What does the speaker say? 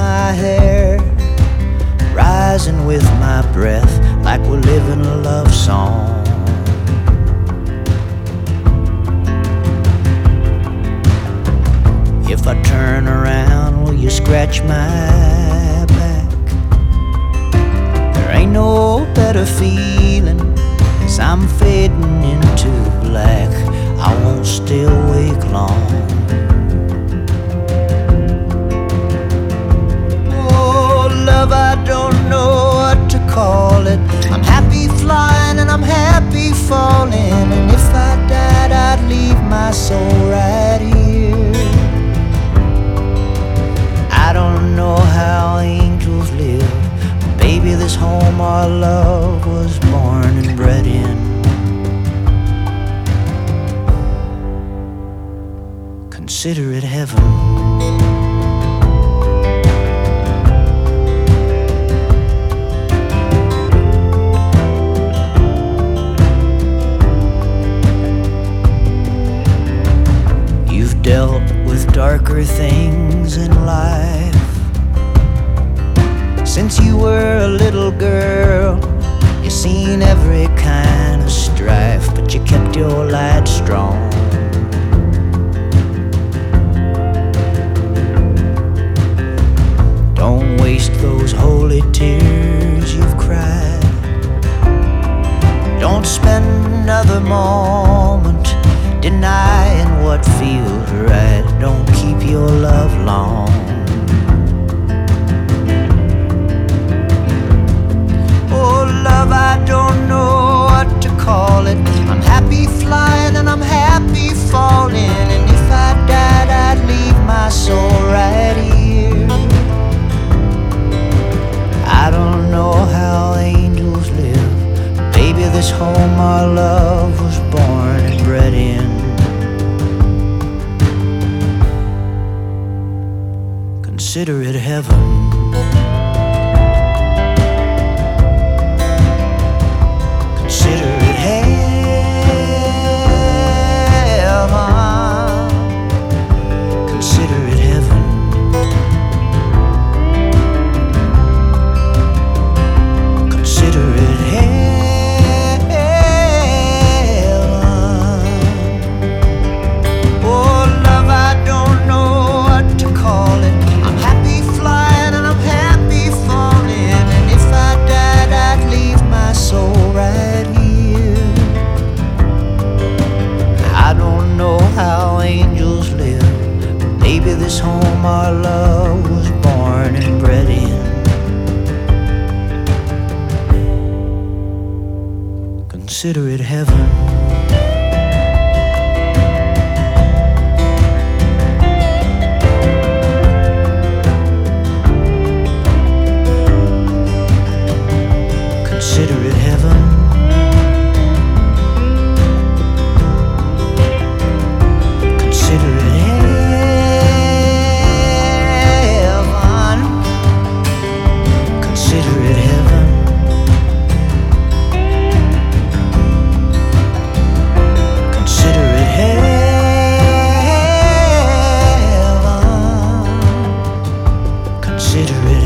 my hair, rising with my breath like we're living a love song. If I turn around, will you scratch my back? There ain't no better feeling as I'm fading into black. I won't stay awake long. Oh, love, I don't know what to call it. I'm happy flying and I'm happy falling, and if I died, I'd leave my soul right here. I don't know how angels live, but baby, this home our love was born and bred in. Consider it heaven. You've dealt with darker things in life. Since you were a little girl, you've seen every kind of strife, but you kept your light strong. Don't waste those holy tears you've cried. Don't spend another moment denying what feels right. Don't keep your love long. Oh, love, I don't know what to call it. I'm happy flying and I'm happy falling, and if I died, I'd leave my soul right here. I don't know how angels live, but baby, this home our love was born and bred in. Consider it heaven. Consider it heaven. Consider it heaven. Consider it heaven. Oh, love, I don't know what to call it. I'm happy flying and I'm happy falling, and if I died, I'd leave my soul right here. I don't know how angels live, but maybe this home our love was born and bred in. Consider it heaven. Consider it heaven. Consider it heaven. Consider it heaven. Consider it heaven. Consider it